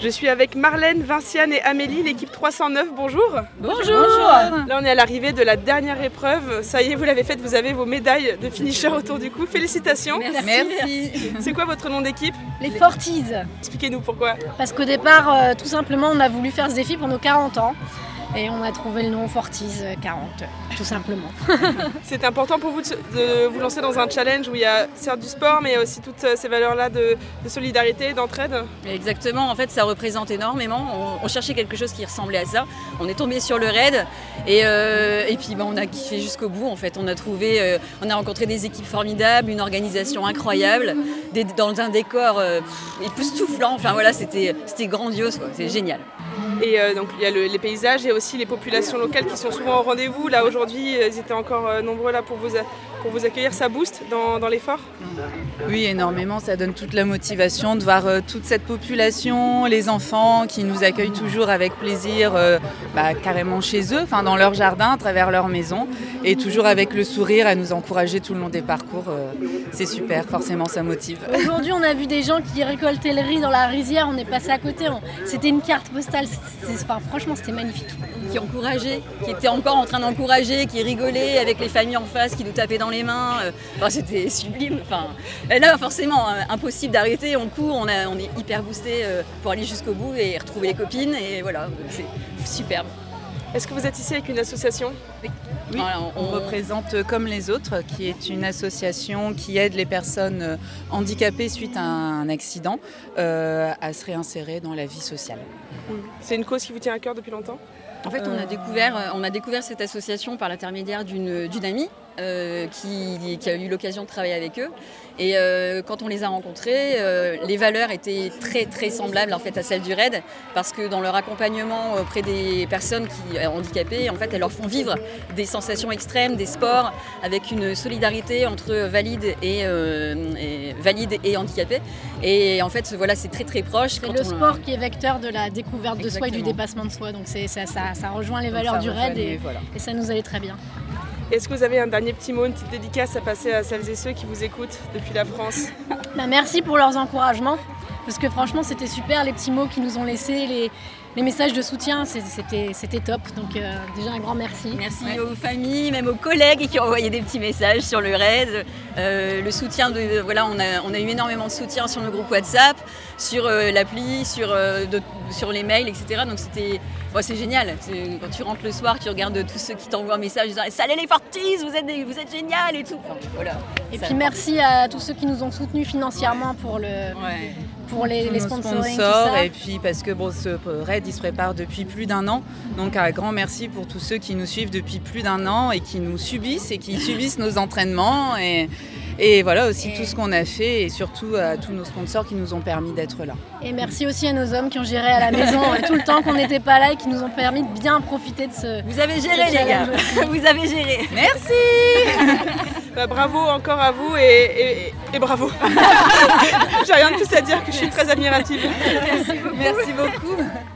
Je suis avec Marlène, Vinciane et Amélie, l'équipe 309. Bonjour. Bonjour. Là, on est à l'arrivée de la dernière épreuve. Ça y est, vous l'avez faite, vous avez vos médailles de finisher autour du cou. Félicitations. Merci. C'est quoi votre nom d'équipe ? Les Forties. Expliquez-nous pourquoi. Parce qu'au départ, tout simplement, on a voulu faire ce défi pour nos 40 ans. Et on a trouvé le nom Forties 40, tout simplement. C'est important pour vous de vous lancer dans un challenge où il y a certes du sport, mais il y a aussi toutes ces valeurs-là de solidarité, d'entraide. Exactement, en fait ça représente énormément. On cherchait quelque chose qui ressemblait à ça. On est tombé sur le raid et puis on a kiffé jusqu'au bout. En fait, on a rencontré des équipes formidables, une organisation incroyable, dans un décor époustouflant. Enfin voilà, c'était grandiose, quoi. C'est génial. Et donc il y a les paysages et aussi les populations locales qui sont souvent au rendez-vous. Là aujourd'hui, ils étaient encore nombreux là pour vous accueillir. Ça booste dans l'effort ? Oui, énormément. Ça donne toute la motivation de voir toute cette population, les enfants qui nous accueillent toujours avec plaisir, carrément chez eux, dans leur jardin, à travers leur maison, et toujours avec le sourire à nous encourager tout le long des parcours. C'est super, forcément ça motive. Aujourd'hui, on a vu des gens qui récoltaient le riz dans la rizière, on est passé à côté. C'était une carte postale, franchement c'était magnifique. Qui encourageait, qui était encore en train d'encourager, qui rigolait avec les familles en face, qui nous tapaient dans les mains. C'était sublime. Et là, forcément, impossible d'arrêter. On court, on est hyper boosté pour aller jusqu'au bout et retrouver les copines. Et voilà, c'est superbe. Est-ce que vous êtes ici avec une association ? Oui, on représente Comme les autres, qui est une association qui aide les personnes handicapées suite à un accident à se réinsérer dans la vie sociale. C'est une cause qui vous tient à cœur depuis longtemps ? En fait, on a découvert cette association par l'intermédiaire d'une amie qui a eu l'occasion de travailler avec eux. Et quand on les a rencontrés, les valeurs étaient très très semblables en fait à celles du RAID, parce que dans leur accompagnement auprès des personnes handicapées, en fait, elles leur font vivre des sensations extrêmes, des sports, avec une solidarité entre valides et handicapés. Et en fait, voilà, c'est très très proche. C'est le sport qui est vecteur de la découverte de soi et du dépassement de soi. Donc ça rejoint les valeurs du RAID et ça nous allait très bien. Est-ce que vous avez un dernier petit mot, une petite dédicace à passer à celles et ceux qui vous écoutent depuis la France ? Merci pour leurs encouragements, parce que franchement c'était super, les petits mots qu'ils nous ont laissés, les messages de soutien, c'était top. Donc déjà un grand merci. Merci aux familles, même aux collègues qui ont envoyé des petits messages sur le RAID. Le soutien, on a eu énormément de soutien sur nos groupes WhatsApp, sur l'appli, sur les mails, etc. Donc c'est génial. Quand tu rentres le soir, tu regardes tous ceux qui t'envoient un message disant « Salut les Forties, vous êtes génial !» et tout. Voilà. Et puis merci à tous ceux qui nous ont soutenus financièrement pour les sponsors. Et puis parce que ce RAID il se prépare depuis plus d'1 an. Donc un grand merci pour tous ceux qui nous suivent depuis plus d'1 an et qui nous subissent et qui subissent nos entraînements. Et voilà aussi tout ce qu'on a fait et surtout à tous nos sponsors qui nous ont permis d'être là. Et merci aussi à nos hommes qui ont géré à la maison tout le temps qu'on n'était pas là et qui nous ont permis de bien profiter de ce... Vous avez géré les gars, vous avez géré. Merci. Bravo encore à vous et bravo. J'ai rien de plus à dire que je suis très admirative. Merci beaucoup.